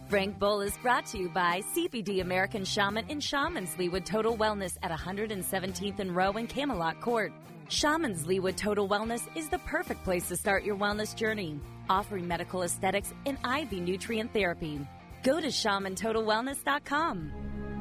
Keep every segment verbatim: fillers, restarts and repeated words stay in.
Frank Bowl is brought to you by C B D American Shaman in Shaman's Leawood Total Wellness at one hundred seventeenth and Row in Camelot Court. Shaman's Leawood Total Wellness is the perfect place to start your wellness journey, offering medical aesthetics and I V nutrient therapy. Go to shaman total wellness dot com.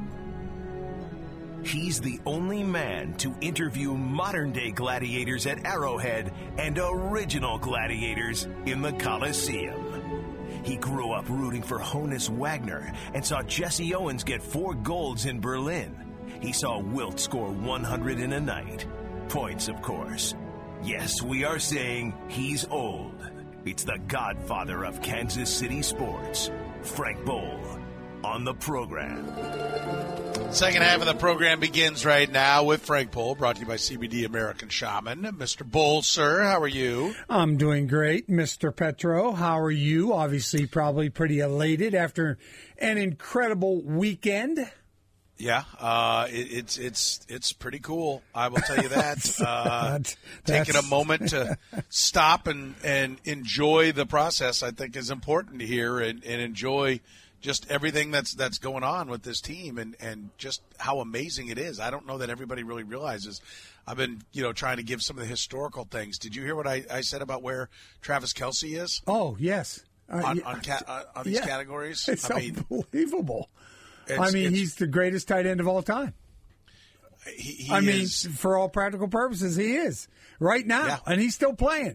He's the only man to interview modern-day gladiators at Arrowhead and original gladiators in the Coliseum. He grew up rooting for Honus Wagner and saw Jesse Owens get four golds in Berlin. He saw Wilt score one hundred in a night. Points, of course. Yes, we are saying he's old. It's the godfather of Kansas City sports, Frank Bowl, on the program. Second half of the program begins right now with Frank Bowl, brought to you by C B D American Shaman. Mister Bowl, sir, how are you? I'm doing great, Mister Petro. How are you? Obviously, probably pretty elated after an incredible weekend. Yeah, uh, it, it's it's it's pretty cool. I will tell you that. Uh, that's, taking a moment to stop and, and enjoy the process, I think, is important here, and, and enjoy just everything that's that's going on with this team, and, and just how amazing it is. I don't know that everybody really realizes. I've been, you know, trying to give some of the historical things. Did you hear what I, I said about where Travis Kelce is? Oh, yes. Uh, on yeah. on, ca- uh, on these yeah. categories? It's I mean, unbelievable. It's, I mean, it's, he's the greatest tight end of all time. He, he I mean, is, for all practical purposes, he is right now, yeah. and he's still playing.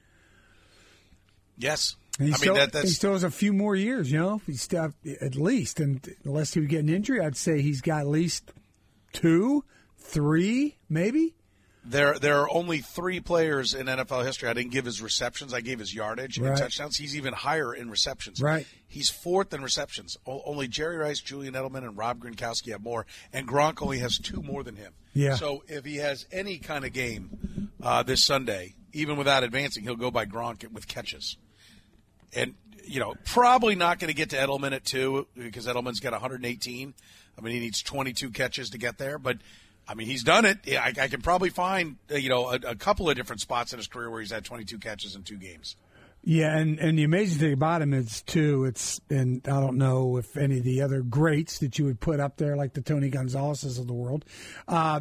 Yes. He I still, mean, that, that's, he still has a few more years, you know, he's still, at least. And unless he would get an injury, I'd say he's got at least two, three, maybe. There there are only three players in N F L history. I didn't give his receptions. I gave his yardage right. and touchdowns. He's even higher in receptions. Right. He's fourth in receptions. O- only Jerry Rice, Julian Edelman, and Rob Gronkowski have more, and Gronk only has two more than him. Yeah. So if he has any kind of game uh, this Sunday, even without advancing, he'll go by Gronk with catches. And, you know, probably not going to get to Edelman at two because Edelman's got one hundred eighteen. I mean, he needs twenty-two catches to get there. But, I mean, he's done it. I, I can probably find, uh, you know, a, a couple of different spots in his career where he's had twenty-two catches in two games. Yeah, and, and the amazing thing about him is, too, it's, and I don't know if any of the other greats that you would put up there, like the Tony Gonzalez's of the world, uh,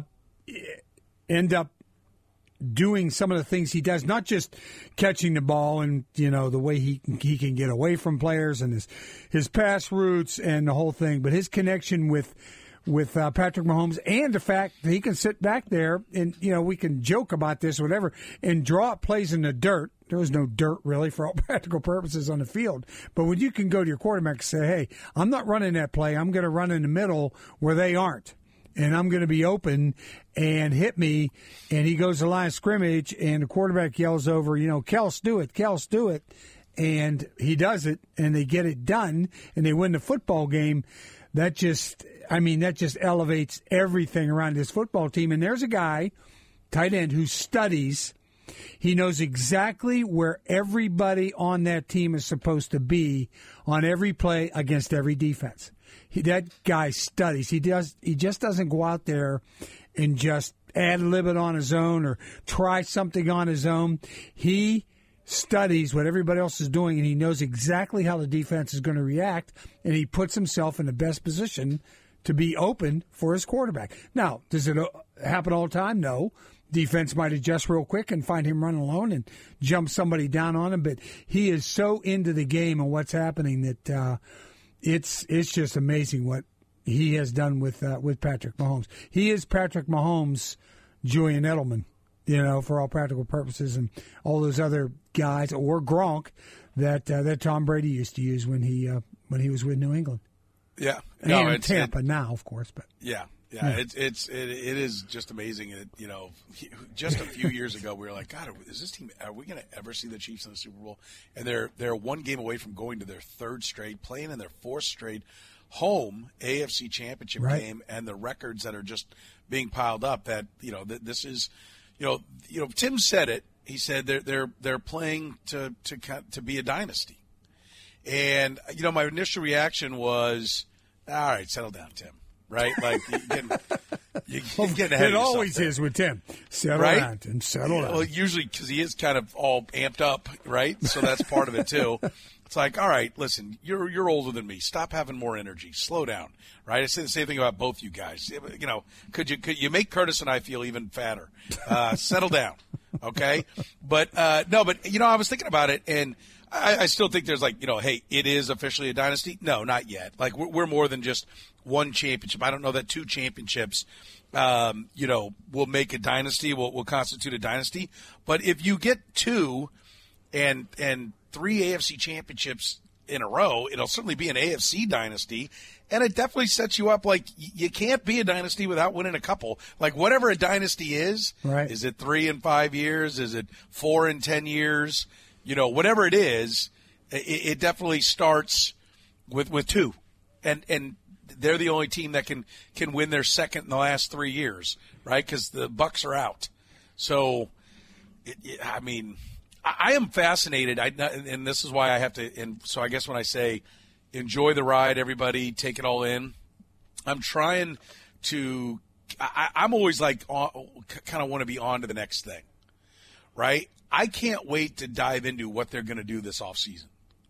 end up doing some of the things he does, not just catching the ball and, you know, the way he he can get away from players and his his pass routes and the whole thing, but his connection with with uh, Patrick Mahomes and the fact that he can sit back there and, you know, we can joke about this or whatever and draw up plays in the dirt. There was no dirt really for all practical purposes on the field. But when you can go to your quarterback and say, hey, I'm not running that play. I'm going to run in the middle where they aren't. And I'm going to be open and hit me. And he goes to the line of scrimmage, and the quarterback yells over, you know, Kels, do it, Kels, do it. And he does it, and they get it done, and they win the football game. That just, I mean, that just elevates everything around this football team. And there's a guy, tight end, who studies. He knows exactly where everybody on that team is supposed to be on every play against every defense. He, that guy studies. He does. He just doesn't go out there and just ad-lib it on his own or try something on his own. He studies what everybody else is doing, and he knows exactly how the defense is going to react, and he puts himself in the best position to be open for his quarterback. Now, does it happen all the time? No. Defense might adjust real quick and find him running alone and jump somebody down on him, but he is so into the game and what's happening that uh, it's it's just amazing what he has done with uh, with Patrick Mahomes. He is Patrick Mahomes, Julian Edelman, you know, for all practical purposes, and all those other guys, or Gronk, that uh, that Tom Brady used to use when he uh, when he was with New England. Yeah, no, and it's, Tampa it, now, of course, but yeah. Yeah, yeah, it's it's it, it is just amazing. It, you know, just a few years ago, we were like, God, is this team? Are we going to ever see the Chiefs in the Super Bowl? And they're they're one game away from going to their third straight, playing in their fourth straight home A F C Championship right. game, and the records that are just being piled up. That you know, that this is, you know, you know, Tim said it. He said they're they're they're playing to to to be a dynasty, and you know, my initial reaction was, all right, settle down, Tim. Right, like you're getting, you're getting ahead it of always there. is with Tim. Settle right? down, Tim. Settle down. Well, usually because he is kind of all amped up, right? So that's part of it too. It's like, all right, listen, you're you're older than me. Stop having more energy. Slow down, right? I say the same thing about both you guys. You know, could you could you make Curtis and I feel even fatter? Uh, settle down, okay? But uh, no, but you know, I was thinking about it, and I, I still think there's like, you know, hey, it is officially a dynasty. No, not yet. Like we're, we're more than just one championship. I don't know that two championships, um, you know, will make a dynasty. Will will constitute a dynasty. But if you get two, and and three A F C championships in a row, it'll certainly be an A F C dynasty, and it definitely sets you up like you can't be a dynasty without winning a couple. Like whatever a dynasty is, right. Is it three in five years? Is it four in ten years? You know, whatever it is, it, it definitely starts with, with two, and and they're the only team that can can win their second in the last three years, right? Because the Bucks are out. So, it, it, I mean. I am fascinated, I, and this is why I have to. And so I guess when I say enjoy the ride, everybody take it all in. I'm trying to. I, I'm always like kind of want to be on to the next thing, right? I can't wait to dive into what they're going to do this offseason,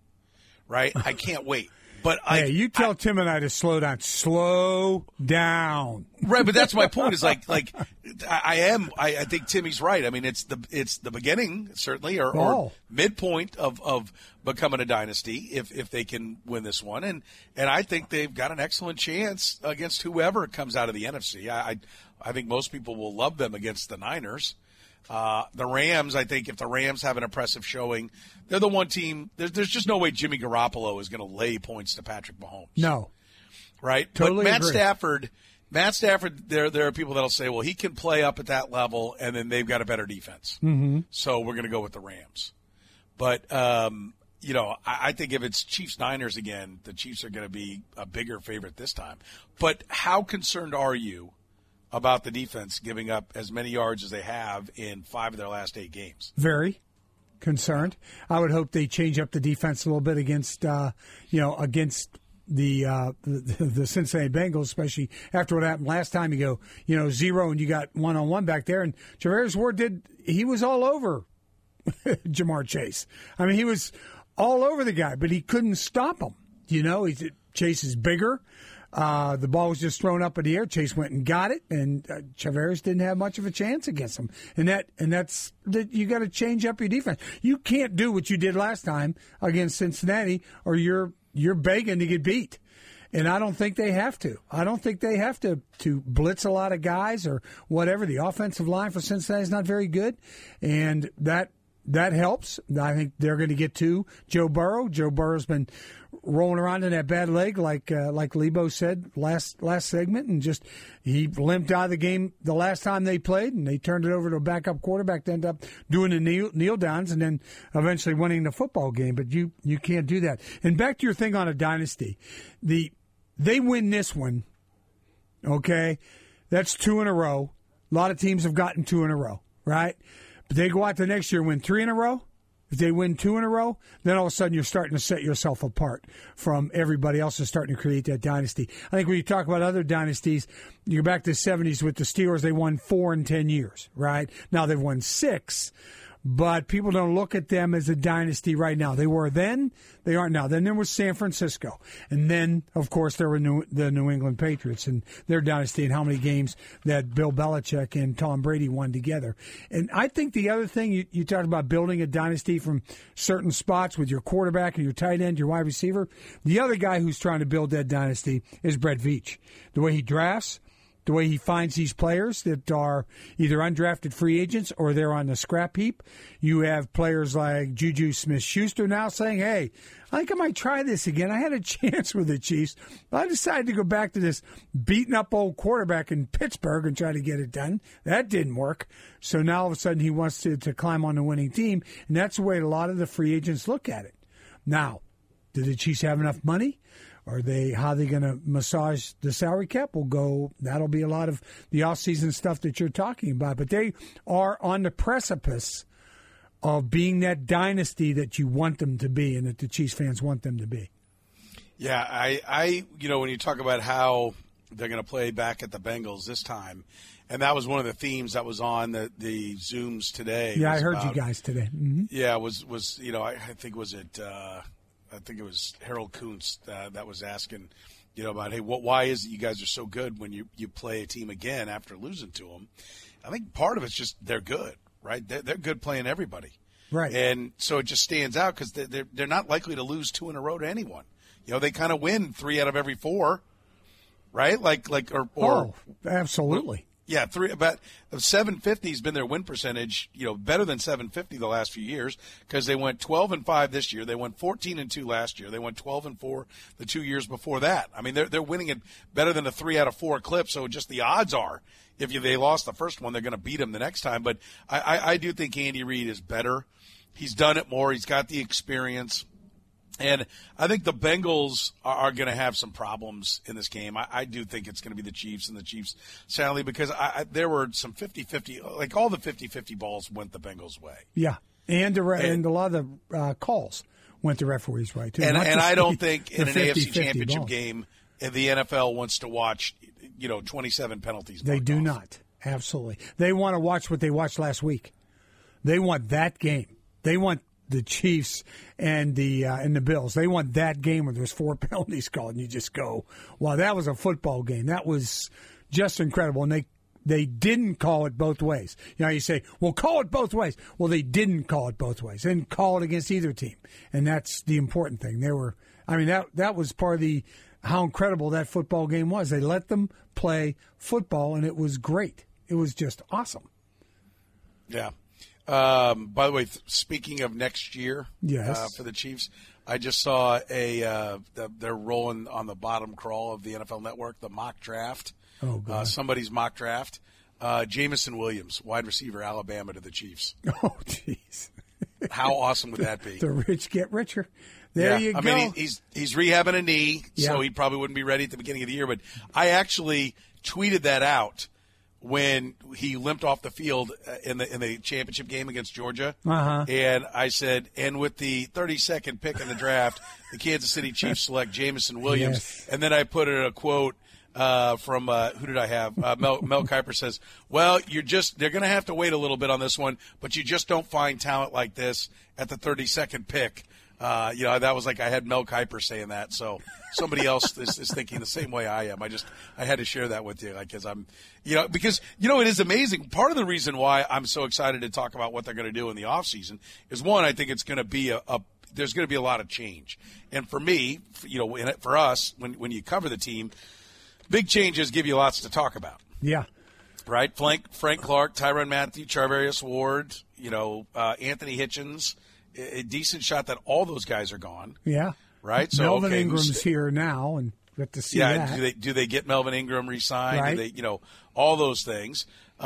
right? I can't wait. But hey, I, you tell I, Tim and I to slow down. Slow down. Right, but that's my point. Is like, like I, I am. I, I think Timmy's right. I mean, it's the it's the beginning certainly, or, Oh. or midpoint of, of becoming a dynasty if if they can win this one, and and I think they've got an excellent chance against whoever comes out of the N F C. I I, I think most people will love them against the Niners. Uh, the Rams, I think if the Rams have an impressive showing, they're the one team. There's, there's just no way Jimmy Garoppolo is going to lay points to Patrick Mahomes. No. Right? Totally but Matt agree. Stafford, Matt Stafford, there there are people that'll say, well, he can play up at that level, and then they've got a better defense. Mm-hmm. So we're going to go with the Rams. But, um, you know, I, I think if it's Chiefs-Niners again, the Chiefs are going to be a bigger favorite this time. But how concerned are you about the defense giving up as many yards as they have in five of their last eight games? Very concerned. I would hope they change up the defense a little bit against, uh, you know, against the, uh, the the Cincinnati Bengals, especially after what happened last time. You go, you know, zero and you got one on one back there, and Javarius Ward did. He was all over Jamar Chase. I mean, he was all over the guy, but he couldn't stop him. You know, he's, Chase is bigger. Uh, the ball was just thrown up in the air. Chase went and got it, and uh, Chavarez didn't have much of a chance against him. And that, and that's that. You got to change up your defense. You can't do what you did last time against Cincinnati, or you're you're begging to get beat. And I don't think they have to. I don't think they have to to blitz a lot of guys or whatever. The offensive line for Cincinnati is not very good, and that that helps. I think they're going to get to Joe Burrow. Joe Burrow's been rolling around in that bad leg, like uh, like Lebo said last last segment, and just he limped out of the game the last time they played, and they turned it over to a backup quarterback to end up doing the kneel, kneel downs and then eventually winning the football game. But you you can't do that. And back to your thing on a dynasty, the they win this one, okay? That's two in a row. A lot of teams have gotten two in a row, right? But they go out the next year and win three in a row. If they win two in a row, then all of a sudden you're starting to set yourself apart from everybody else and starting to create that dynasty. I think when you talk about other dynasties, you go back to the seventies with the Steelers, they won four in ten years, right? Now they've won six, but people don't look at them as a dynasty right now. They were then, they aren't now. Then there was San Francisco. And then, of course, there were New, the New England Patriots and their dynasty and how many games that Bill Belichick and Tom Brady won together. And I think the other thing, you, you talked about building a dynasty from certain spots with your quarterback and your tight end, your wide receiver. The other guy who's trying to build that dynasty is Brett Veach. The way he drafts, the way he finds these players that are either undrafted free agents or they're on the scrap heap. You have players like Juju Smith-Schuster now saying, hey, I think I might try this again. I had a chance with the Chiefs, but I decided to go back to this beaten-up old quarterback in Pittsburgh and try to get it done. That didn't work. So now all of a sudden he wants to, to climb on the winning team, and that's the way a lot of the free agents look at it. Now, do the Chiefs have enough money? Are they, how are they going to massage the salary cap? Will go, that'll be a lot of the offseason stuff that you're talking about. But they are on the precipice of being that dynasty that you want them to be and that the Chiefs fans want them to be. Yeah, I, I you know, when you talk about how they're going to play back at the Bengals this time, and that was one of the themes that was on the, the Zooms today. Yeah, I heard about, you guys today. Mm-hmm. Yeah, was, was you know, I, I think was it uh, I think it was Harold Kuntz uh, that was asking, you know, about, hey, what, why is it you guys are so good when you, you play a team again after losing to them? I think part of it's just they're good, right? They're, they're good playing everybody. Right. And so it just stands out because they're, they're, they're not likely to lose two in a row to anyone. You know, they kind of win three out of every four, right? Like, like, or, or oh, absolutely. Yeah, three about seven fifty has been their win percentage. You know, better than seven fifty the last few years because they went twelve and five this year. They went fourteen and two last year. They went twelve and four the two years before that. I mean, they're they're winning it better than a three out of four clip. So just the odds are, if you, they lost the first one, they're going to beat them the next time. But I, I, I do think Andy Reid is better. He's done it more. He's got the experience. And I think the Bengals are, are going to have some problems in this game. I, I do think it's going to be the Chiefs and the Chiefs, sadly, because I, I, there were some fifty-fifty, like all the fifty-fifty balls went the Bengals' way. Yeah, and, the, and, and a lot of the uh, calls went the referees' way, too. And, and I don't the, think in an A F C Championship balls. game, the N F L wants to watch, you know, twenty-seven penalties. They do off. not. Absolutely. They want to watch what they watched last week. They want that game. They want the Chiefs and the uh, and the Bills. They want that game where there's four penalties called, and you just go, wow, that was a football game. That was just incredible. And they they didn't call it both ways. You know, you say, well, call it both ways. Well, they didn't call it both ways. They didn't call it against either team. And that's the important thing. They were, I mean, that that was part of the how incredible that football game was. They let them play football, and it was great. It was just awesome. Yeah. Um, by the way, th- speaking of next year yes. uh, for the Chiefs, I just saw a uh, the, they're rolling on the bottom crawl of the N F L Network, the mock draft. Oh, God. Uh, somebody's mock draft. Uh, Jameson Williams, wide receiver, Alabama to the Chiefs. Oh, jeez. How awesome would that be? The rich get richer. There yeah. you go. I mean, he, he's he's rehabbing a knee, yeah. so he probably wouldn't be ready at the beginning of the year. But I actually tweeted that out when he limped off the field in the in the championship game against Georgia. Uh-huh. And I said, and with the thirty-second pick in the draft, the Kansas City Chiefs select Jameson Williams. Yes. And then I put in a quote uh, from, uh, who did I have? Uh, Mel, Mel Kiper says, well, you're just they're going to have to wait a little bit on this one, but you just don't find talent like this at the thirty-second pick. Uh, you know, that was like I had Mel Kiper saying that, so somebody else is, is thinking the same way I am. I just I had to share that with you, like, because I'm, you know, because you know it is amazing. Part of the reason why I'm so excited to talk about what they're going to do in the offseason is one, I think it's going to be a, a there's going to be a lot of change, and for me, you know, in it, for us, when when you cover the team, big changes give you lots to talk about. Yeah. Right, Frank Frank Clark, Tyrann Mathieu, Charvarius Ward, you know, uh, Anthony Hitchens. A decent shot that all those guys are gone. Yeah. Right? So Melvin okay, Ingram's here now, and get to see yeah, that. do they do they get Melvin Ingram re-signed? Right. Do they, you know, all those things.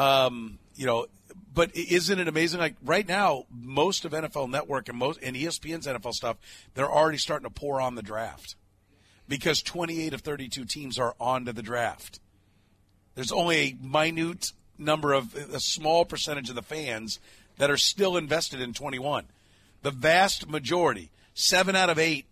Um, you know, but isn't it amazing? Like right now, most of N F L Network and most and E S P N's N F L stuff, they're already starting to pour on the draft because twenty-eight of thirty-two teams are on to the draft. There's only a minute number of a small percentage of the fans that are still invested in twenty-one. The vast majority, seven out of eight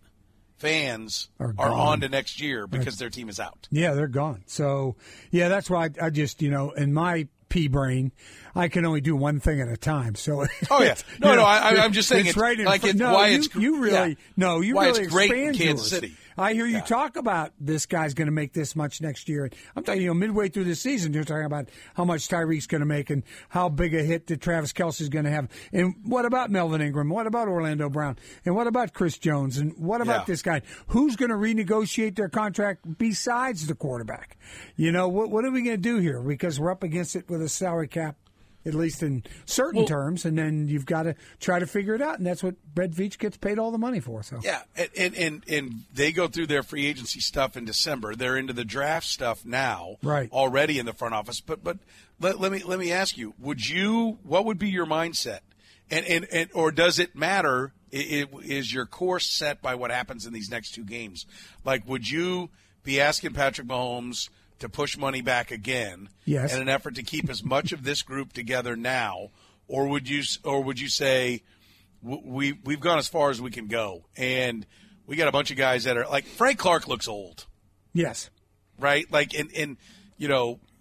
fans are, are on to next year because their team is out. Yeah, they're gone. So, yeah, that's why I, I just, you know, in my pea brain, I can only do one thing at a time. So, oh yeah, no, no, know, I, I'm just saying it's, it's right in like front. It's, no, why you, it's you really yeah. no, you why really it's great in expand Kansas yours. City. I hear you yeah. talk about this guy's going to make this much next year. I'm talking, you know, midway through the season, you're talking about how much Tyreek's going to make and how big a hit that Travis Kelce's going to have. And what about Melvin Ingram? What about Orlando Brown? And what about Chris Jones? And what about yeah. this guy? Who's going to renegotiate their contract besides the quarterback? You know, what what are we going to do here? Because we're up against it with a salary cap, at least in certain well, terms, and then you've got to try to figure it out, and that's what Brett Veach gets paid all the money for. So yeah, and, and and and they go through their free agency stuff in December. They're into the draft stuff now, right? Already in the front office. But but let, let me let me ask you: Would you? What would be your mindset? And and, and or does it matter? It, it, is your course set by what happens in these next two games? Like, would you be asking Patrick Mahomes to push money back again, yes, in an effort to keep as much of this group together now, or would you, or would you say we we've gone as far as we can go, and we got a bunch of guys that are like Frank Clark looks old, yes, right? Like, and and you know,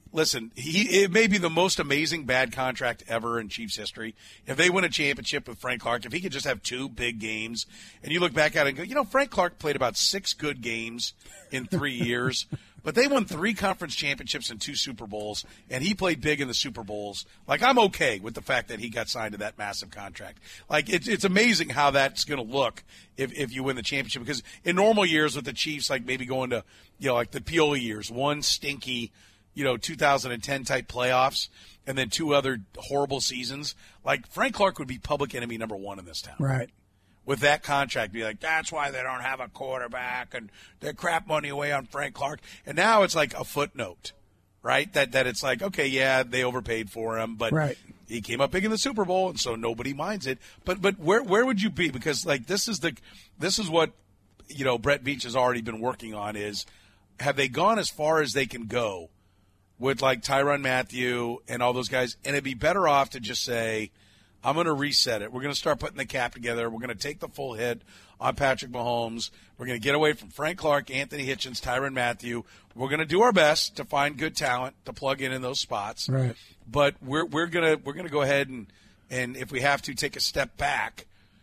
Listen, he it may be the most amazing bad contract ever in Chiefs history. If they win a championship with Frank Clark, if he could just have two big games, and you look back at it and go, you know, Frank Clark played about six good games in three years, but they won three conference championships and two Super Bowls, and he played big in the Super Bowls. Like, I'm okay with the fact that he got signed to that massive contract. Like, it's it's amazing how that's going to look if, if you win the championship, because in normal years with the Chiefs, like maybe going to, you know, like the Pioli years, one stinky, you know, two thousand ten type playoffs, and then two other horrible seasons. Like, Frank Clark would be public enemy number one in this town. Right. With that contract, be like, that's why they don't have a quarterback, and they crap money away on Frank Clark. And now it's like a footnote, right? That that it's like, okay, yeah, they overpaid for him, but right. he came up big in the Super Bowl, and so nobody minds it. But but where where would you be? Because like this is the this is what, you know, Brett Veach has already been working on, is have they gone as far as they can go with like Tyrann Mathieu and all those guys? And it'd be better off to just say, I'm going to reset it. We're going to start putting the cap together. We're going to take the full hit on Patrick Mahomes. We're going to get away from Frank Clark, Anthony Hitchens, Tyrann Mathieu. We're going to do our best to find good talent to plug in in those spots. Right. But we're we're going to we're going to go ahead and and if we have to, take a step back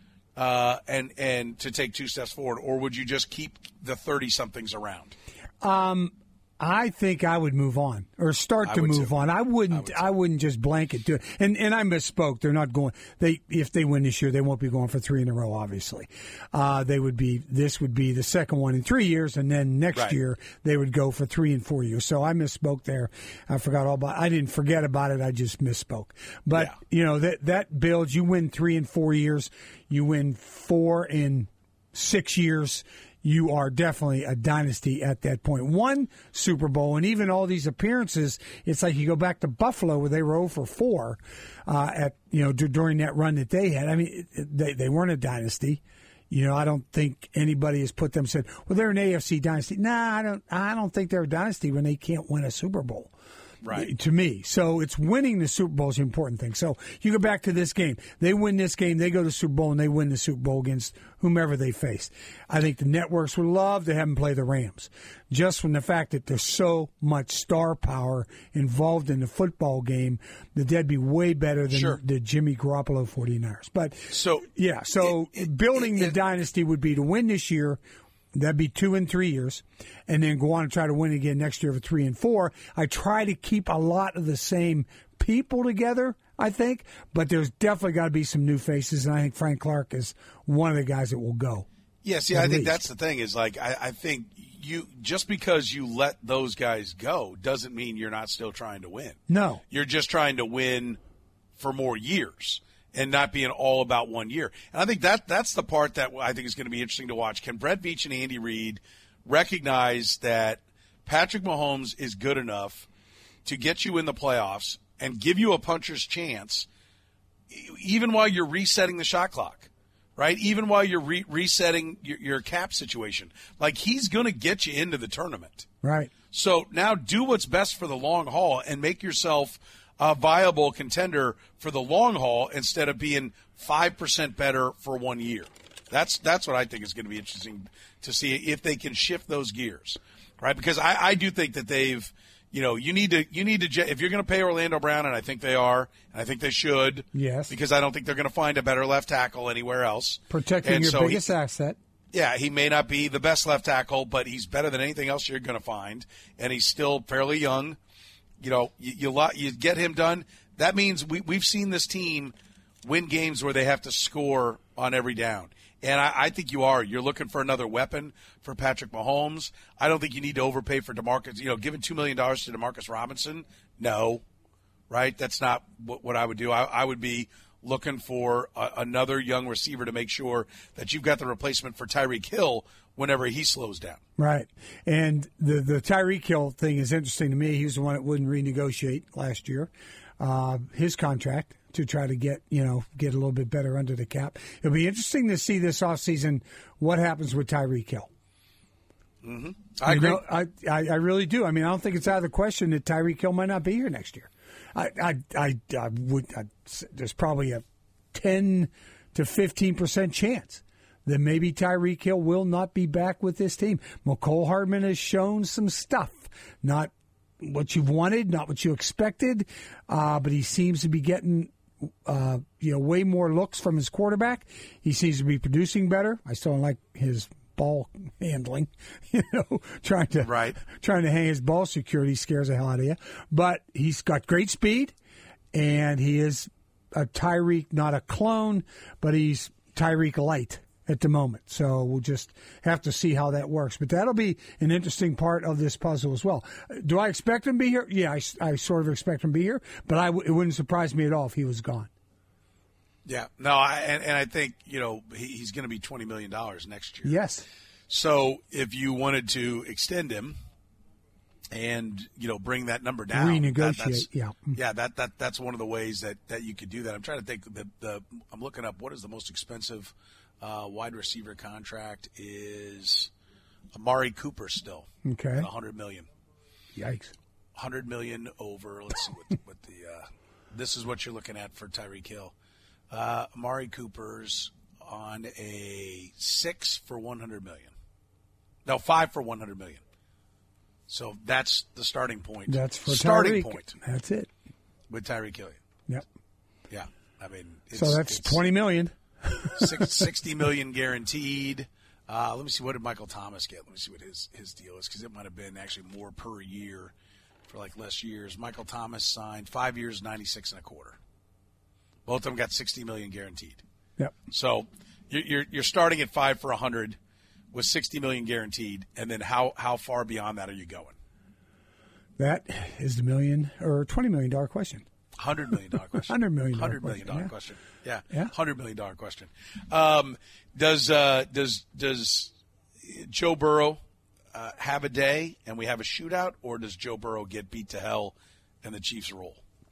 uh, and and to take two steps forward. Or would you just keep the thirty somethings around? Um. I think I would move on or start to move too. on. I wouldn't. I, would I wouldn't just blanket do it. And and I misspoke. They're not going. They if they win this year, they won't be going for three in a row. Obviously, uh, they would be. This would be the second one in three years, and then next right. year they would go for three and four years. So I misspoke there. I forgot all about. I didn't forget about it. I just misspoke. But yeah. you know that that builds. You win three in four years. You win four in six years. You are definitely a dynasty at that point. One Super Bowl, and even all these appearances, it's like you go back to Buffalo where they were oh for four uh, at you know d- during that run that they had. I mean, they they weren't a dynasty. You know, I don't think anybody has put them said, well, they're an A F C dynasty. Nah, I don't. I don't think they're a dynasty when they can't win a Super Bowl. Right. To me. So it's winning the Super Bowl is the important thing. So you go back to this game. They win this game. They go to the Super Bowl, and they win the Super Bowl against whomever they face. I think the networks would love to have them play the Rams, just from the fact that there's so much star power involved in the football game that that'd be way better than sure. the Jimmy Garoppolo 49ers. But, so yeah, so it, it, building it, the it, dynasty would be to win this year. That'd be two in three years, and then go on and try to win again next year for three and four. I try to keep a lot of the same people together, I think, but there's definitely got to be some new faces, and I think Frank Clark is one of the guys that will go. Yeah, see, I think least. that's the thing is, like, I, I think you just because you let those guys go doesn't mean you're not still trying to win. No. You're just trying to win for more years and not being all about one year. And I think that that's the part that I think is going to be interesting to watch. Can Brett Veach and Andy Reid recognize that Patrick Mahomes is good enough to get you in the playoffs and give you a puncher's chance even while you're resetting the shot clock, right? Even while you're re- resetting your, your cap situation. Like, he's going to get you into the tournament. Right. So now do what's best for the long haul and make yourself – a viable contender for the long haul instead of being five percent better for one year. That's that's what I think is going to be interesting to see if they can shift those gears, right? Because I, I do think that they've, you know, you need to you need to if you're going to pay Orlando Brown, and I think they are, and I think they should, yes, because I don't think they're going to find a better left tackle anywhere else. Protecting and your so biggest he, asset. Yeah, he may not be the best left tackle, but he's better than anything else you're going to find, and he's still fairly young. You know, you, you you get him done. That means we, we've seen this team win games where they have to score on every down. And I, I think you are. You're looking for another weapon for Patrick Mahomes. I don't think you need to overpay for DeMarcus. You know, giving two million dollars to DeMarcus Robinson, no, right? That's not what, what I would do. I, I would be looking for a, another young receiver to make sure that you've got the replacement for Tyreek Hill whenever he slows down. Right. And the, the Tyreek Hill thing is interesting to me. He was the one that wouldn't renegotiate last year, uh, his contract to try to get, you know, get a little bit better under the cap. It'll be interesting to see this offseason what happens with Tyreek Hill. Mm-hmm. I you agree. Know, I, I, I really do. I mean, I don't think it's out of the question that Tyreek Hill might not be here next year. I, I, I, I would. I, there's probably a ten to fifteen percent chance that maybe Tyreek Hill will not be back with this team. McCole Hardman has shown some stuff, not what you've wanted, not what you expected, uh, but he seems to be getting uh, you know way more looks from his quarterback. He seems to be producing better. I still don't like his ball handling, you know, trying to right. trying to hang his ball security scares the hell out of you. But he's got great speed, and he is a Tyreek, not a clone, but he's Tyreek light at the moment. So we'll just have to see how that works. But that'll be an interesting part of this puzzle as well. Do I expect him to be here? Yeah, I, I sort of expect him to be here, but I w- it wouldn't surprise me at all if he was gone. Yeah, no, I, and, and I think, you know, he, he's going to be twenty million dollars next year. Yes. So if you wanted to extend him and, you know, bring that number down. Renegotiate, that, that's, yeah. Yeah, that, that that's one of the ways that, that you could do that. I'm trying to think, the, the I'm looking up what is the most expensive uh, wide receiver contract is Amari Cooper still. Okay. one hundred million dollars. Yikes. one hundred million dollars over, let's see what, what the, uh, this is what you're looking at for Tyreek Hill. Uh, Amari Cooper's on a six for one hundred million dollars. No, five for one hundred million dollars. So that's the starting point. That's for starting Tyreek. point. That's it. With Tyreek Hill. Yep. Yeah. I mean, it's, so that's it's twenty million dollars. sixty million dollars guaranteed. Uh, let me see, what did Michael Thomas get? Let me see what his, his deal is, because it might have been actually more per year for like less years. Michael Thomas signed five years, ninety-six and a quarter. Both of them got sixty million dollars guaranteed. Yep. So you're you're starting at five for one hundred with sixty million dollars guaranteed, and then how, how far beyond that are you going? That is the million or twenty million dollar question. one hundred million dollars question. one hundred million one hundred million dollars question, question. Yeah. Yeah. one hundred million dollars question. Um, does uh, does does Joe Burrow uh, have a day and we have a shootout, or does Joe Burrow get beat to hell and the Chiefs roll?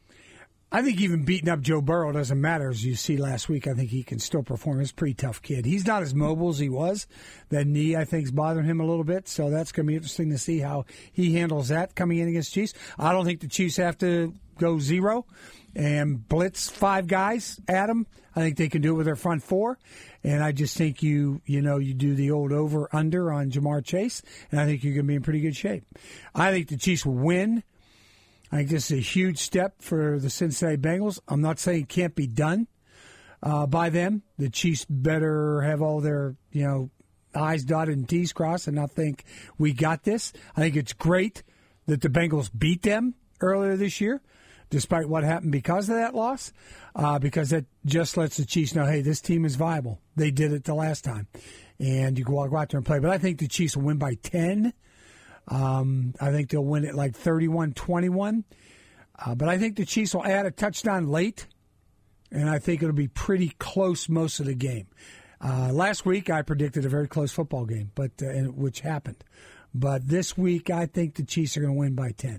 I think even beating up Joe Burrow doesn't matter. As you see last week, I think he can still perform. He's a pretty tough kid. He's not as mobile as he was. That knee, I think, is bothering him a little bit. So that's going to be interesting to see how he handles that coming in against Chiefs. I don't think the Chiefs have to go zero and blitz five guys at him. I think they can do it with their front four. And I just think you, you know, you do the old over-under on Jamar Chase, and I think you're going to be in pretty good shape. I think the Chiefs will win. I think this is a huge step for the Cincinnati Bengals. I'm not saying it can't be done uh, by them. The Chiefs better have all their, you know, I's dotted and T's crossed and not think we got this. I think it's great that the Bengals beat them earlier this year, despite what happened because of that loss, uh, because that just lets the Chiefs know, hey, this team is viable. They did it the last time. And you can go out there and play. But I think the Chiefs will win by ten. Um, I think they'll win it like thirty-one twenty-one. Uh, but I think the Chiefs will add a touchdown late, and I think it'll be pretty close most of the game. Uh, last week, I predicted a very close football game, but uh, which happened. But this week, I think the Chiefs are going to win by ten.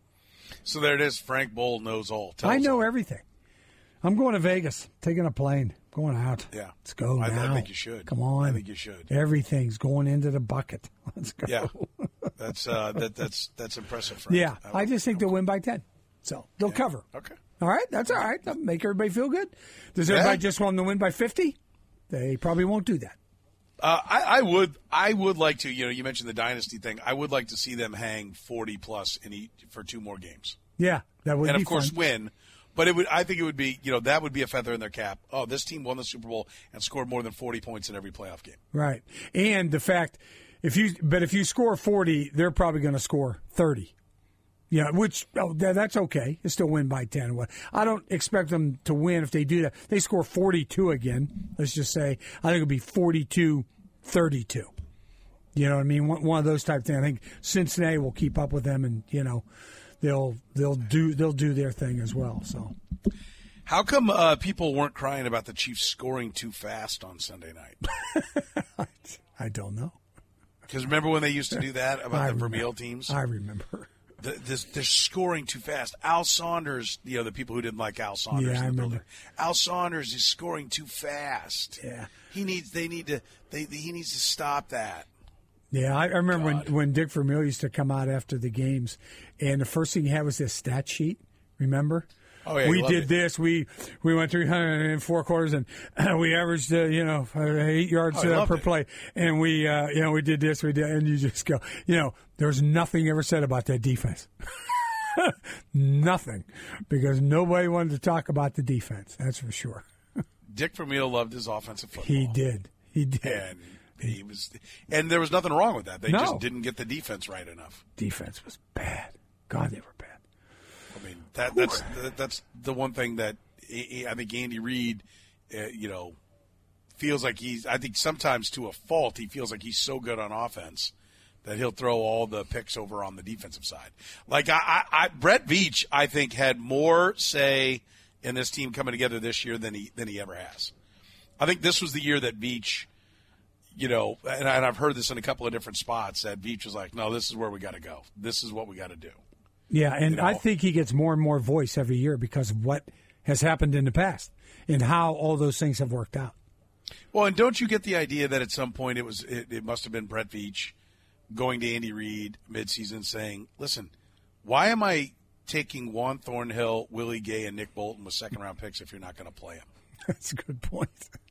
So there it is. Frank Bowl knows all. Tells I know all. everything. I'm going to Vegas, taking a plane, going out. Yeah. Let's go I, now. I think you should. Come on. I think you should. Everything's going into the bucket. Let's go. Yeah. That's uh, that, that's that's impressive, Frank. Yeah, I, I just think they'll win by ten. So they'll yeah. cover. Okay. All right, that's all right. That'll make everybody feel good. Does everybody yeah. just want them to win by fifty? They probably won't do that. Uh, I, I would I would like to, you know, you mentioned the dynasty thing. I would like to see them hang forty plus in each, for two more games. Yeah, that would and be of course fun. win. But it would. I think it would be, you know, that would be a feather in their cap. Oh, this team won the Super Bowl and scored more than forty points in every playoff game. Right, and the fact if you but if you score forty, they're probably going to score thirty. Yeah, which oh, that's okay. They still win by ten. I don't expect them to win if they do that. They score forty-two again. Let's just say I think it'll be forty-two thirty-two. You know what I mean? One, one of those type things. I think Cincinnati will keep up with them, and you know they'll they'll do they'll do their thing as well. So, how come uh, people weren't crying about the Chiefs scoring too fast on Sunday night? I don't know. Because remember when they used to do that about I the remember. Vermeil teams? I remember. The, this, they're scoring too fast. Al Saunders, you know, the people who didn't like Al Saunders. Yeah, in I the remember. building. Al Saunders is scoring too fast. Yeah, he needs. They need to. They, he needs to stop that. Yeah, I, I remember God. when, when Dick Vermeil used to come out after the games, and the first thing he had was this stat sheet. Remember? Oh yeah, we did it. this. We we went three hundred in four quarters, and uh, we averaged uh, you know eight yards oh, uh, per it. play. And we uh, you know we did this. We did, and you just go. You know, there was nothing ever said about that defense. Nothing, because nobody wanted to talk about the defense. That's for sure. Dick Vermeil loved his offensive football. He did. He did. And he was, and there was nothing wrong with that. They No. just didn't get the defense right enough. Defense was bad. God, they were bad. I mean, that that's that, that's the one thing that I think Andy Reid, uh, you know, feels like he's. I think sometimes to a fault, he feels like he's so good on offense that he'll throw all the picks over on the defensive side. Like I, I, I Brett Veach, I think had more say in this team coming together this year than he than he ever has. I think this was the year that Veach, you know, and, I, and I've heard this in a couple of different spots, that Veach was like, no, this is where we got to go. This is what we got to do. Yeah, and You know? I think he gets more and more voice every year because of what has happened in the past and how all those things have worked out. Well, and don't you get the idea that at some point it was it, it must have been Brett Veach going to Andy Reid midseason saying, listen, why am I taking Juan Thornhill, Willie Gay, and Nick Bolton with second-round picks if you're not going to play them? That's a good point.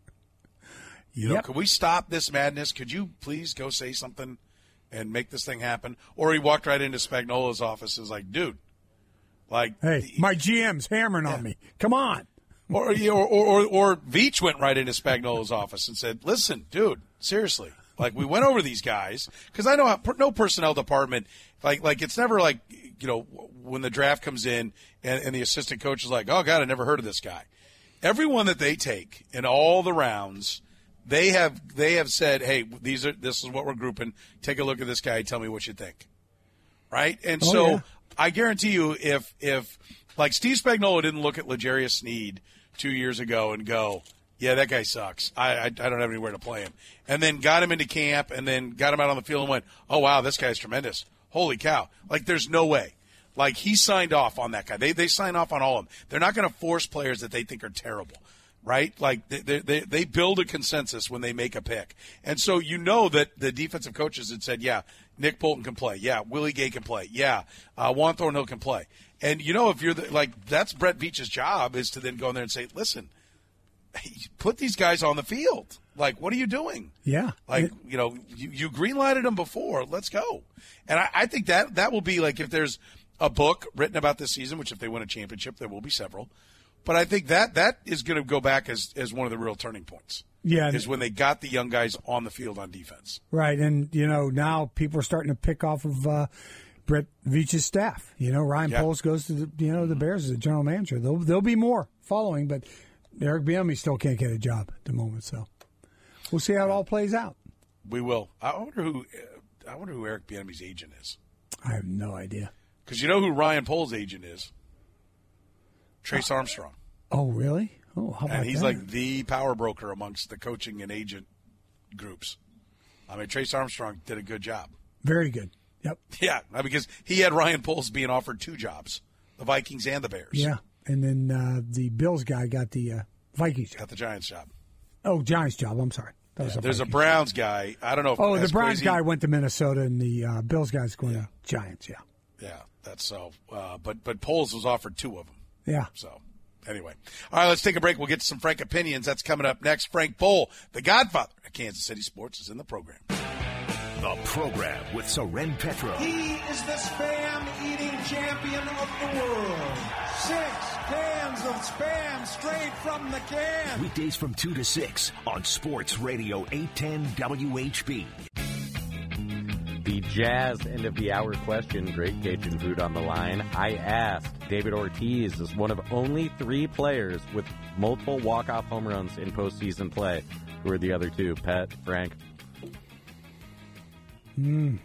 You know, Yep. could we stop this madness? Could you please go say something and make this thing happen? Or he walked right into Spagnuolo's office and was like, dude, like, Hey, my G M's hammering on me. Come on. or, or, or, or Veach went right into Spagnuolo's office and said, listen, dude, seriously, like, we went over these guys, because I know how, no personnel department, like, like it's never like, you know, when the draft comes in and, and the assistant coach is like, oh, God, I never heard of this guy. Everyone that they take in all the rounds, they have they have said, hey, these are this is what we're grouping. Take a look at this guy. Tell me what you think. Right? And Oh, so yeah. I guarantee you if, if like, Steve Spagnuolo didn't look at L'Jarius Sneed two years ago and go, yeah, that guy sucks. I, I I don't have anywhere to play him. And then got him into camp and then got him out on the field and went, oh, wow, this guy's tremendous. Holy cow. Like, there's no way. Like, he signed off on that guy. They they sign off on all of them. They're not going to force players that they think are terrible, right? Like, they, they they build a consensus when they make a pick. And so you know that the defensive coaches had said, yeah, Nick Bolton can play. Yeah, Willie Gay can play. Yeah, uh, Juan Thornhill can play. And, you know, if you're the, like, that's Brett Veach's job, is to then go in there and say, listen, put these guys on the field. Like, what are you doing? Yeah. Like, It- you know, you, you green-lighted them before. Let's go. And I, I think that that will be, like, if there's a book written about this season, which if they win a championship, there will be several. But I think that that is going to go back as, as one of the real turning points. Yeah. Is when they got the young guys on the field on defense. Right, and, you know, now people are starting to pick off of uh, Brett Veach's staff. You know, Ryan Yeah. Poles goes to the, you know, the Bears as the general manager. There'll, there'll be more following, but Eric Bieniemy still can't get a job at the moment, so we'll see how it all plays out. We will. I wonder who uh, I wonder who Eric Bieniemy's agent is. I have no idea. Because you know who Ryan Poles' agent is? Trace Armstrong. Oh, really? Oh, how about And he's that? like the power broker amongst the coaching and agent groups. I mean, Trace Armstrong did a good job. Very good. Yep. Yeah, because he had Ryan Poles being offered two jobs, the Vikings and the Bears. Yeah, and then uh, the Bills guy got the uh, Vikings job. Got the Giants job. Oh, Giants job. I'm sorry. That was Yeah, a there's a Vikings. Browns guy. I don't know if Oh, the that's Browns crazy. guy went to Minnesota, and the uh, Bills guy's going Yeah. to Giants. Yeah. Yeah, that's so. Uh, but but Poles was offered two of them. Yeah. So, anyway. All right, let's take a break. We'll get to some Frank opinions. That's coming up next. Frank Bowl, the godfather of Kansas City sports, is in the program. The program with Soren Petro. He is the spam-eating champion of the world. Six cans of spam straight from the can. Weekdays from two to six on Sports Radio eight ten W H B. The Jazz end of the hour question, great Cajun food on the line. I asked, David Ortiz is one of only three players with multiple walk-off home runs in postseason play. Who are the other two? Pat, Frank? Hmm.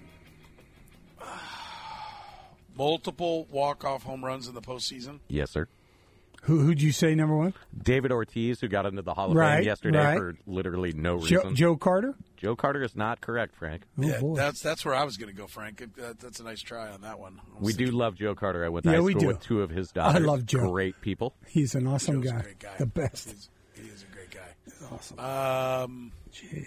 Multiple walk-off home runs in the postseason. Yes, sir. Who, who'd you say number one? David Ortiz, who got into the Hall of Right, Fame yesterday right. for literally no Joe, reason. Joe Carter? Joe Carter is not correct, Frank. Oh, yeah, boy. that's that's where I was going to go, Frank. Good- uh, that's a nice try on that one. I was We do thinking- love Joe Carter. I went to Yeah, high we school do. with two of his daughters. love Joe. Great people. He's an awesome Joe's guy. a great guy. The best. He's, he is a great guy. Awesome. Um, Jeez.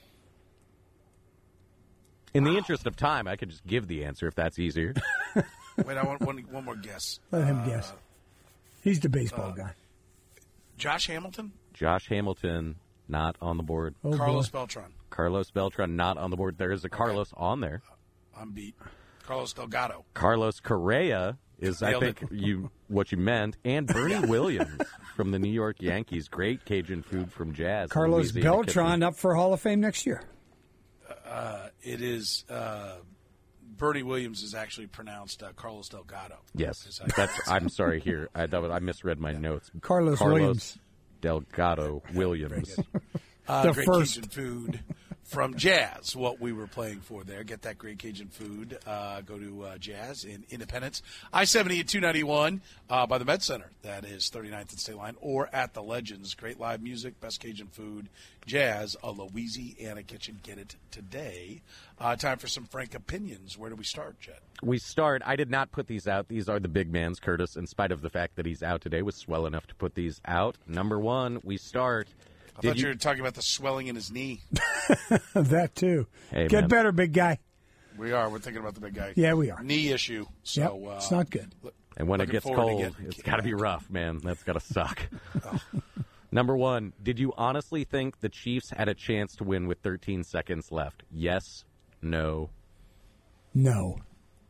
In the interest of time, I could just give the answer if that's easier. wait, I want one, one more guess. Let him Uh, guess. He's the baseball guy. Josh Hamilton, Josh Hamilton, not on the board. Oh, Carlos boy. Beltran. Carlos Beltran, not on the board. There is a Carlos on there. I'm beat. Carlos Delgado. Carlos Correa is, I Nailed think, it. you what you meant. And Bernie Williams from the New York Yankees. Great Cajun food from Jazz. Carlos Louisiana Beltran Kitchen. up for Hall of Fame next year. Uh, it is uh, Bernie Williams is actually pronounced uh, Carlos Delgado. Yes, that's. I'm sorry. Here, I that was, I misread my notes. Carlos Williams. Delgado Williams. Uh, The great first. Cajun food from Jazz, what we were playing for there. Get that great Cajun food. Uh, go to uh, Jazz in Independence. I seventy at two ninety-one uh, by the Med Center. That is thirty-ninth and State Line. Or at the Legends. Great live music, best Cajun food. Jazz, a Louisiana kitchen. Get it today. Uh, time for some frank opinions. Where do we start, Jet? We start. I did not put these out. These are the big man's. Curtis, in spite of the fact that he's out today, was swell enough to put these out. Number one, we start. I Did thought you, you- were talking about the swelling in his knee. That too. Hey, Get man. better, big guy. We are. We're thinking about the big guy. Yeah, we are. Knee issue. So Yep, uh, it's not good. And when it looking gets forward to cold, getting- it's got to be rough, man. That's got to suck. Number one, did you honestly think the Chiefs had a chance to win with thirteen seconds left? Yes, no. No.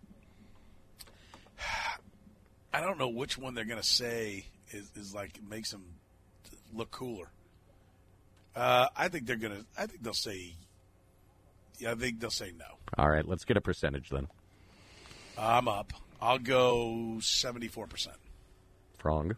I don't know which one they're going to say is, is like makes them look cooler. Uh, I think they're going to. I think they'll say. Yeah, I think they'll say no. All right, let's get a percentage then. I'm up. I'll go seventy-four percent. Frong.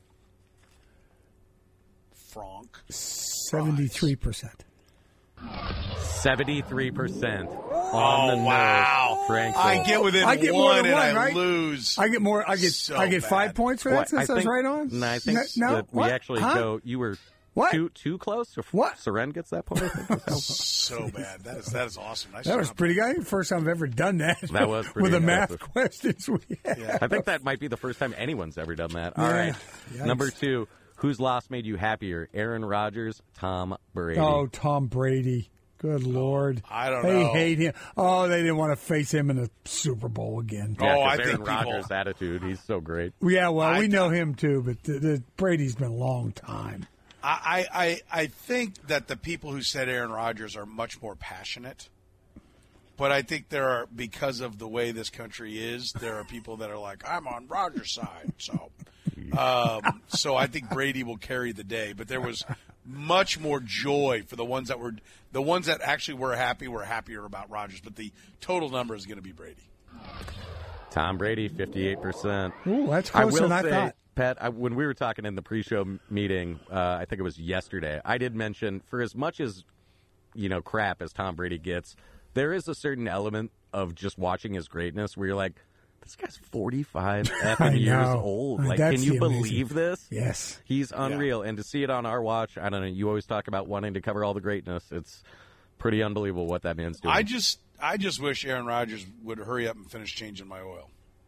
Frank. Seventy-three percent. seventy-three percent on Oh, the nose. wow. Frank. I get within I get one more than and one, I right? lose. I get more. I get. So I get five bad. points for Well, that since I, was think- right on. No, I think no, that we what? actually Huh? go. You were What? too too close. Or What? Seren gets that point. I think. so bad. That is that is awesome. Nice That was job. pretty good. First time I've ever done that. That was pretty with the math impressive. questions we had. Yeah. I think that might be the first time anyone's ever done that. All Yeah. right. Yikes. Number two, whose loss made you happier? Aaron Rodgers, Tom Brady. Oh, Tom Brady. Good Lord. I don't they know. hate him. Oh, they didn't want to face him in the Super Bowl again. Yeah, Oh, 'cause I Aaron think people- Rodgers' attitude. He's so great. Yeah, well, I- we know him too, but the, the, Brady's been a long time. I, I I think that the people who said Aaron Rodgers are much more passionate. But I think there are, because of the way this country is, there are people that are like, I'm on Rodgers' side. So, um, so I think Brady will carry the day. But there was much more joy for the ones that were the ones that actually were happy were happier about Rodgers. But the total number is going to be Brady. Tom Brady, fifty-eight percent. Ooh, that's I closer will than I say, thought. Pat, I, when we were talking in the pre-show m- meeting, uh, I think it was yesterday, I did mention, for as much as, you know, crap as Tom Brady gets, there is a certain element of just watching his greatness where you're like, this guy's forty-five I effing years know. old. Uh, Like, that's can you the amazing- believe this? Yes. He's unreal. And to see it on our watch, I don't know, you always talk about wanting to cover all the greatness. It's pretty unbelievable what that man's doing. I just I just wish Aaron Rodgers would hurry up and finish changing my oil.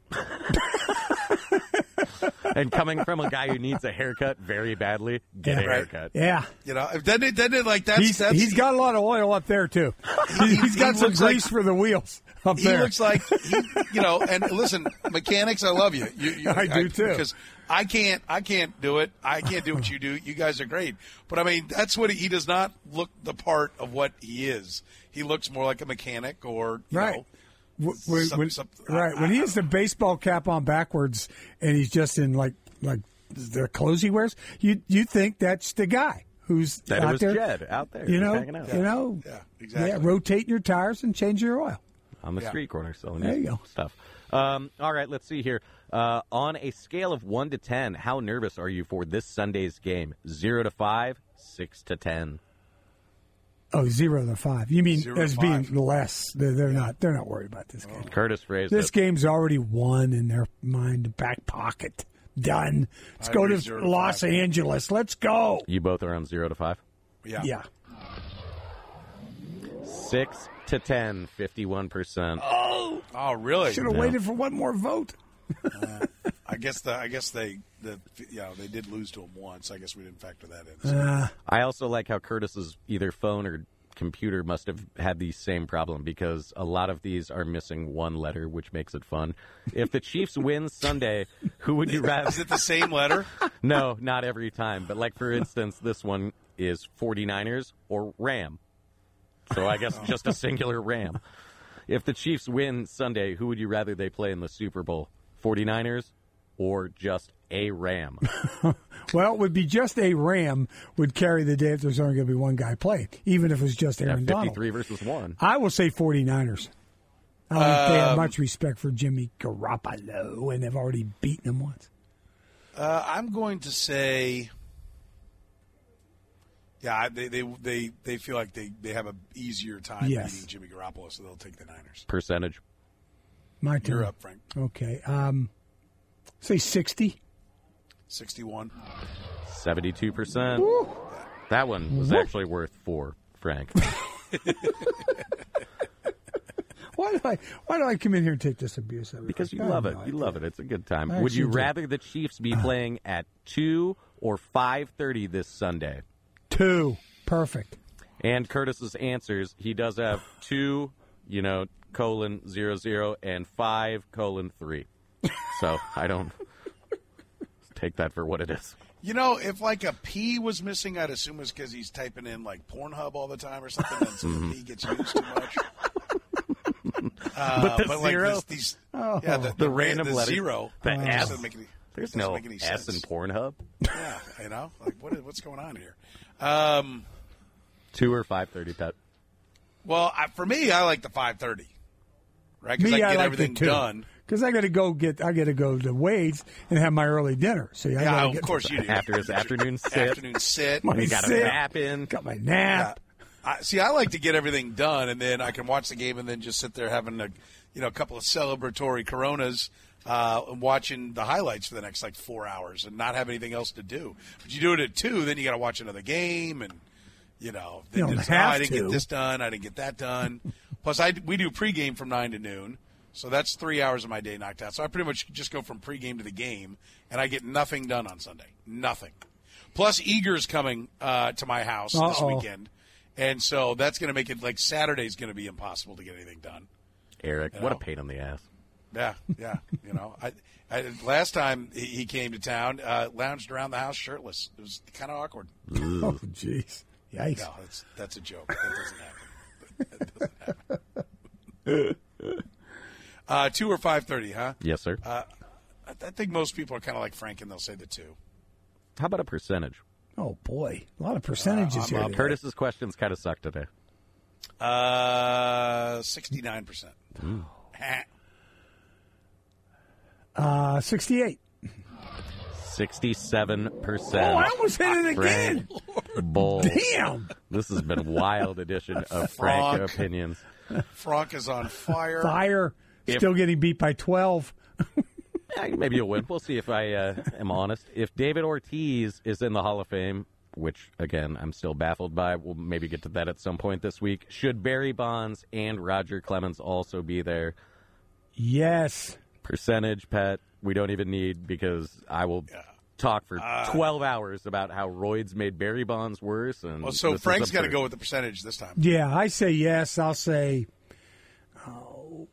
And coming from a guy who needs a haircut very badly, get a Yeah. haircut. Yeah. You know, doesn't it, doesn't it like that's He's, that's he's got a lot of oil up there, too. He's, he's got he some looks like- grease for the wheels up He there. looks like, he, you know, and listen, mechanics, I love you. you, you I do, too. Because I can't, I can't do it. I can't do what you do. You guys are great. But, I mean, that's what he, he does not look the part of what he is. He looks more like a mechanic or, you Right. know. When, when, some- when- some- right. I- when I- he has the baseball cap on backwards and he's just in, like, like the clothes he wears, you you think that's the guy who's That out it was there. Jed out there You just know, hanging out. you know, Yeah, exactly. yeah, rotating your tires and changing your oil. On the Yeah. street corner selling There his you go. stuff. Um, all right, let's see here. Uh, on a scale of one to ten, how nervous are you for this Sunday's game? Zero to five, six to ten. Oh, zero to five. You mean Zero to as being five. less? They're, they're not. They're not worried about this game. Curtis phrased This it. game's already won in their mind, back pocket. Done. Let's I go agree, to zero to Los five. Angeles. Let's go. You both are on zero to five. Yeah. Yeah. Six to ten, fifty-one percent. Oh, really? Should have Yeah. waited for one more vote. I guess the, I guess they, the, yeah, they did lose to him once. I guess we didn't factor that in. So. Uh, I also like how Curtis's either phone or computer must have had the same problem because a lot of these are missing one letter, which makes it fun. If the Chiefs win Sunday, who would you rather? Is it the same letter? No, not every time. But like, for instance, this one is forty-niners or Ram. So I guess just a singular Ram. If the Chiefs win Sunday, who would you rather they play in the Super Bowl? forty-niners, or just a Ram? Well, it would be just a Ram would carry the day if there's only going to be one guy playing, even if it was just Aaron yeah, Donald. fifty-three versus one. I will say forty-niners. I don't think they have Um, much respect for Jimmy Garoppolo, and they've already beaten him once. Uh, I'm going to say, yeah, they they they, they feel like they, they have an easier time Yes. beating Jimmy Garoppolo, so they'll take the Niners. Percentage. My turn. You're up, Frank. Okay. Um, say sixty. sixty-one. seventy-two percent. That one was Woo. actually worth four, Frank. Why do I why do I come in here and take this abuse every Because week? you I love have it. no You idea. love it. It's a good time. I Would you actually do. rather the Chiefs be playing at two or five thirty this Sunday? Two. Perfect. And Curtis's answers, he does have two, you know, colon zero zero and five colon three. So I don't take that for what it is. You know, if like a P was missing, I'd assume it's because he's typing in like Pornhub all the time or something, and so the P gets used too much. Uh, But the but like zero? this, these, Oh. yeah, the, The the, random the letter. zero, The just S. doesn't make any, There's doesn't no make any S in sense. Pornhub. Yeah, you know, like what is, what's going on here? Um, Two or five thirty, Pet. well, I, for me, I like the five thirty, right? Because Me, I can I get like everything the two. done. Because I got to go get I got to go to Wade's and have my early dinner. So I Yeah, gotta of get course you do. After his afternoon sit. Afternoon sit. My We got a sit. nap in. got my nap. I, see, I like to get everything done, and then I can watch the game, and then just sit there having a, you know, a couple of celebratory Coronas, uh, and watching the highlights for the next like four hours, and not have anything else to do. But you do it at two, then you got to watch another game, and you know, You don't just, have oh, I didn't to. get this done, I didn't get that done. Plus, I we do pregame from nine to noon, so that's three hours of my day knocked out. So I pretty much just go from pregame to the game, and I get nothing done on Sunday, nothing. Plus, Eager's coming uh, to my house Uh-oh. this weekend. And so that's going to make it like Saturday's going to be impossible to get anything done. Eric, You what a know? pain in the ass. Yeah, yeah. You know, I, I last time he he came to town, uh, lounged around the house shirtless. It was kind of awkward. Oh, jeez. Yikes. No, that's that's a joke. That doesn't happen. That doesn't happen. uh, two or five thirty, huh? Yes, sir. I, I think most people are kind of like Frank, and they'll say the two. How about a percentage? Oh, boy. A lot of percentages Uh, I'm here. up. today. Curtis's questions kind of suck today. Uh, sixty-nine percent. Uh, sixty-eight. sixty-seven percent. Oh, I almost hit it again. Bull. Damn. This has been a wild edition of Frank Frank. Opinions. Frank is on fire. Fire. If- Still getting beat by twelve. Eh, Maybe you'll win. We'll see if I uh, am honest. If David Ortiz is in the Hall of Fame, which, again, I'm still baffled by, we'll maybe get to that at some point this week. Should Barry Bonds and Roger Clemens also be there? Yes. Percentage, Pet, we don't even need, because I will talk for twelve hours about how roids made Barry Bonds worse. And Well, so this is Frank's got to absurd. go with the percentage this time. Yeah, I say yes. I'll say. Oh,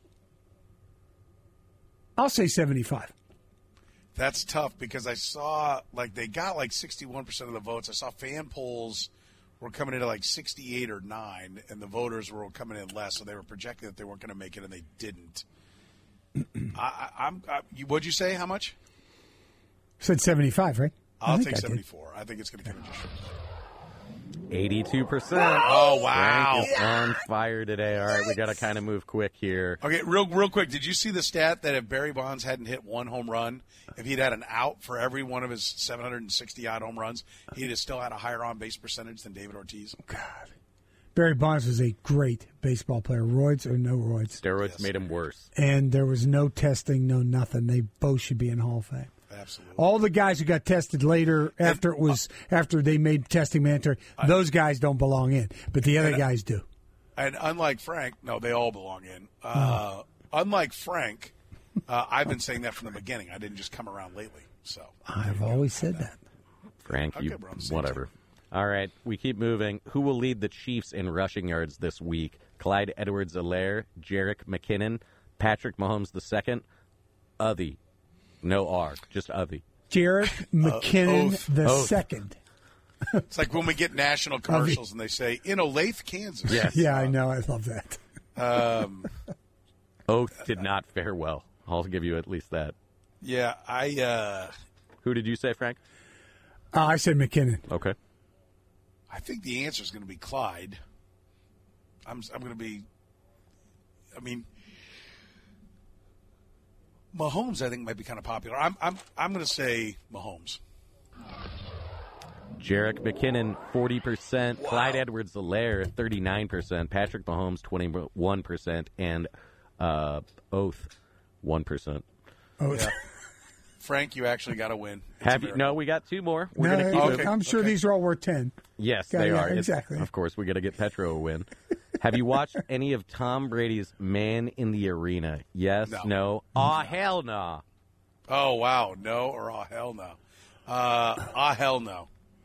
I'll say seventy-five. That's tough because I saw like they got like sixty-one percent of the votes. I saw fan polls were coming in at like sixty-eight or nine, and the voters were coming in less, so they were projecting that they weren't going to make it, and they didn't. I, I, I'm. I, you, what'd you say? How much? Said seventy-five, right? I I'll think take I did. seventy-four. I think it's going to come in just short. eighty-two percent. Oh wow! Frank is on fire today. All right, we got to kind of move quick here. Okay, real real quick. Did you see the stat that if Barry Bonds hadn't hit one home run, if he'd had an out for every one of his seven hundred sixty odd home runs, he'd have still had a higher on base percentage than David Ortiz? God. Barry Bonds was a great baseball player. Roids or no roids. Steroids Yes. made him worse. And there was no testing, no nothing. They both should be in Hall of Fame. Absolutely. All the guys who got tested later after it was after they made testing mandatory, those guys don't belong in, but the other guys do. And unlike Frank, no, they all belong in. Uh, unlike Frank, uh, I've been saying that from the beginning. I didn't just come around lately. So I've always said that. Frank, Okay, you we're on the same whatever. All right, we keep moving. Who will lead the Chiefs in rushing yards this week? Clyde Edwards-Helaire, Jerick McKinnon, Patrick Mahomes the second, Othy. No R, just Othy. Jarrett McKinnon oath. the Oath. second. it's like when we get national commercials and they say, in Olathe, Kansas. Yes. Yeah, I know. I love that. Um, Oath did not fare well. I'll give you at least that. Yeah, I. Uh, Who did you say, Frank? Uh, I said McKinnon. Okay. I think the answer is going to be Clyde. I'm. I'm going to be. I mean, Mahomes. I think might be kind of popular. I'm. I'm. I'm going to say Mahomes. Jerick McKinnon, forty percent. Wow. Clyde Edwards-Helaire, thirty-nine percent. Patrick Mahomes, twenty-one percent. And uh, Oath, one percent. Oh, Yeah. Frank, you actually got to win. It's Have you? America. No, we got two more. We're no, going to keep Okay. it. I'm sure Okay. these are all worth ten. Yes, Yeah, they yeah, are. It's- exactly. Of course, we got to get Petro a win. Have you watched any of Tom Brady's Man in the Arena? Yes, No. no. Aw, hell no. Oh wow, no or oh hell no. Uh, ah hell no.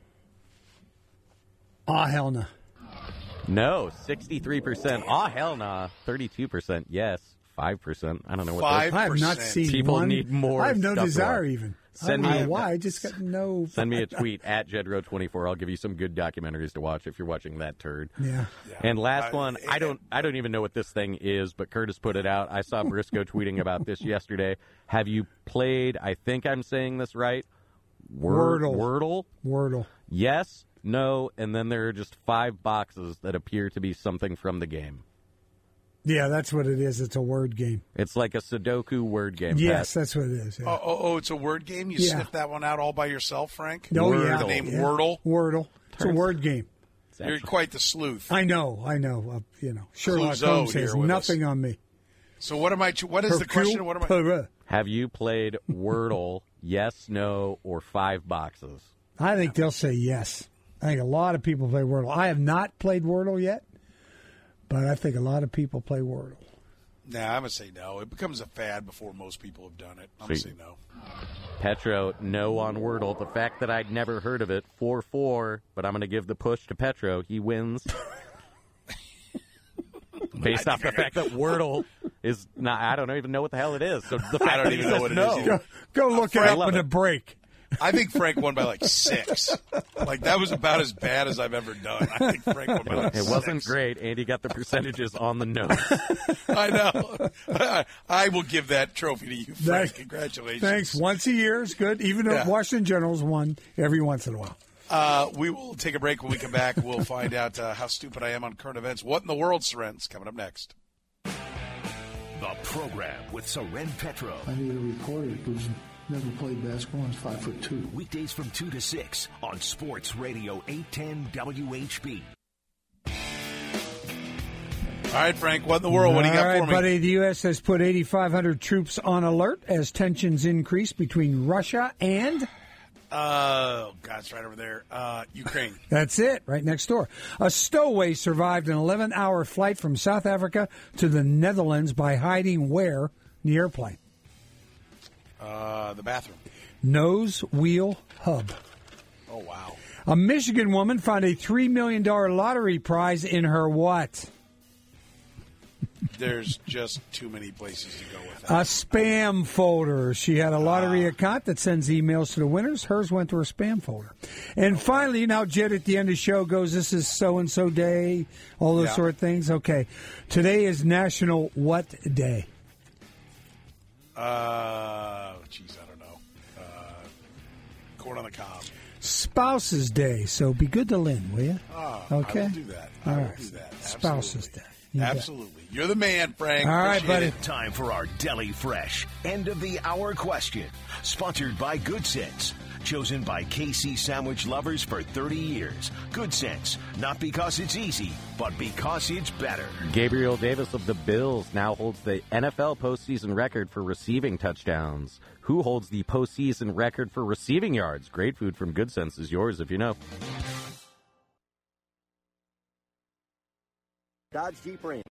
Oh, hell no. No, sixty-three percent. Aw, hell no. thirty-two percent. Yes, five percent. I don't know what Five. those- I have not percent. seen People one. need more I have no stuff to desire watch. even. Send I don't me know a- why. I just got no. Send me a tweet at Jedro twenty-four. I'll give you some good documentaries to watch if you're watching that turd. Yeah. And last I- one, I don't I don't even know what this thing is, but Curtis put it out. I saw Briscoe tweeting about this yesterday. Have you played, I think I'm saying this right, Word, Wordle. Wordle? Wordle. Yes, no, and then there are just five boxes that appear to be something from the game. Yeah, that's what it is. It's a word game. It's like a Sudoku word game. Yes, Pat. that's what it is. Yeah. Oh, oh, oh, it's a word game. You Yeah. sniffed that one out all by yourself, Frank. oh, Wordle. yeah. The name yeah. Wordle. Wordle. It's a word game. It's You're actually- quite the sleuth. I know. I know. Uh, you know, Sherlock Clouseau Holmes here says with nothing on me. So what am I? What is the question? What am I? Hercule Have you played Wordle? Yes, no, or five boxes? I think they'll say yes. I think a lot of people play Wordle. I have not played Wordle yet, but I think a lot of people play Wordle. Nah, I'm gonna say no. It becomes a fad before most people have done it. I'm gonna say Sweet. no. Petro, no on Wordle. The fact that I'd never heard of it, four four, but I'm going to give the push to Petro. He wins. Based off the fact that Wordle is not, I don't even know what the hell it is. So the fact I don't that he even know says what it no. is either. Go, go look it I up love in it. a break. I think Frank won by like six. Like that was about as bad as I've ever done. I think Frank won by like It wasn't six. great. Andy got the percentages on the nose. I know. I, I will give that trophy to you, Frank. That- Congratulations. Thanks. Once a year is good, even though Yeah. Washington Generals won every once in a while. Uh, we will take a break. When we come back, we'll find out uh, how stupid I am on current events. What in the world, Soren's coming up next. The program with Soren Petro. I need a reporter who's never played basketball and is five foot two. Weekdays from two to six on Sports Radio eight ten W H B. All right, Frank, what in the world? What do you got All right, for me? buddy. The U S has put eighty-five hundred troops on alert as tensions increase between Russia and... Uh, oh, God, it's right over there. Uh, Ukraine. That's it, right next door. A stowaway survived an eleven-hour flight from South Africa to the Netherlands by hiding where? In the airplane. Uh, the bathroom. Nose wheel hub. Oh, wow. A Michigan woman found a three million dollars lottery prize in her what? There's just too many places to go with A that. spam folder. She had a lottery account that sends emails to the winners. Hers went to her spam folder. And finally, you know, Jed at the end of the show goes, this is so-and-so day, all those Yeah. sort of things. Okay. Today is National what day? Uh, geez, I don't know. Uh, corn on the cob. Spouses Day. So be good to Lynn, will you? Oh, Okay. I will do that. I All will right. do that. Spouses Absolutely. Day. You bet. Absolutely. You're the man, Frank. All right, Appreciate buddy. it. Time for our Deli Fresh end of the hour question. Sponsored by Good Sense. Chosen by K C sandwich lovers for thirty years. Good Sense. Not because it's easy, but because it's better. Gabriel Davis of the Bills now holds the N F L postseason record for receiving touchdowns. Who holds the postseason record for receiving yards? Great food from Good Sense is yours if you know. Dodge Jeep Ram.